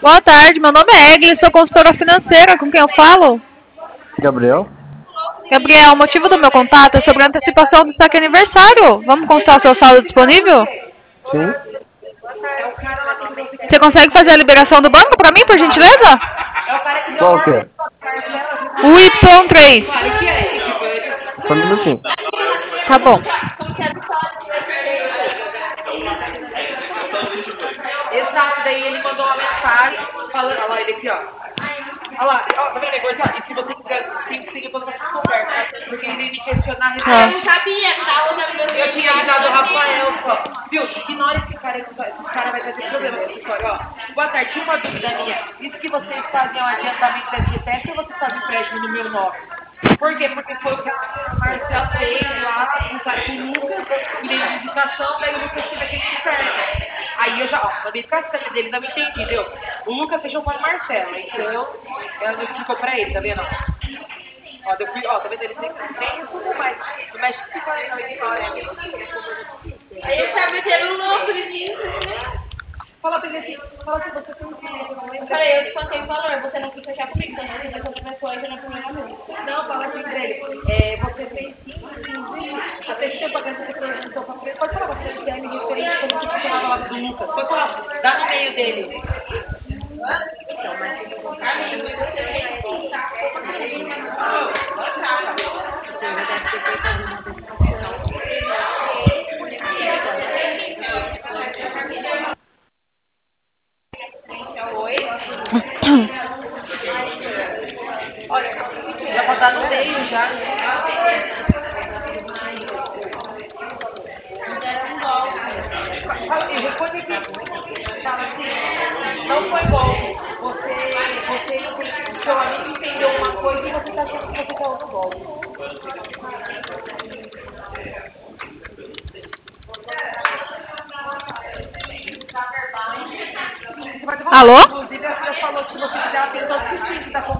Boa tarde, meu nome é Egli, sou consultora financeira, com quem eu falo? Gabriel? Gabriel, o motivo do meu contato é sobre a antecipação do saque aniversário. Vamos consultar o seu saldo disponível? Sim? Você consegue fazer a liberação do banco para mim, por gentileza? Qual que é? O Y3. Só um minutinho. Tá bom. Exato, daí ele mandou uma mensagem falando. Olha lá, ele aqui, ó. Olha lá, ó, tá vendo o negócio? Ó, e se você quiser, tem que seguir todas essas conversas, tá? Porque ele iria me questionar a respeito. Tá. Eu sabia, tá? Eu tinha avisado o Rafael, ó. Viu? Ignora esse cara, esses caras vai trazer problema nessa história, ó. Boa tarde, tinha uma dúvida minha. Isso que vocês fazem é um adiantamento da FGTS ou vocês fazem empréstimo no meu nome? Por quê? Porque foi o que o Marcelo fez lá com o Lucas, e deu indicação, daí o Lucas teve aquele inferno. Aí eu já, ó, mandei ficar sério dele, não entendi, entendeu? O Lucas fechou com o Marcelo, então ela não explicou pra ele, tá vendo? Ó, eu fui, ó, tá vendo? Eles nem resumam mais. Não mexe com esse cara aí, não, ignora. Ele tá metendo louco de mim. Fala pra ele assim, fala assim, você tem um filho, eu não lembro. Eu falei, eu te passei o valor, você não quis fechar comigo, então você fez outra pessoa e você não primeiro amigo. Não, fala assim pra ele. Você fez 15, até esse tempo atrás você perguntou pra frente. Pode falar pra frente que é referente como que funcionava lá do Lucas. Pode falar, dá no meio dele. Amigo, e você fez sim, tá? Oi? Olha, já pode dar no meio já. Fala assim, responde aqui. Fala assim, não foi golpe. Seu amigo entendeu uma coisa e você tá achando que você caiu no golpe. Você vai ter uma Alô? inclusive, a Fia falou que se você quiser, ela tem todos os prints da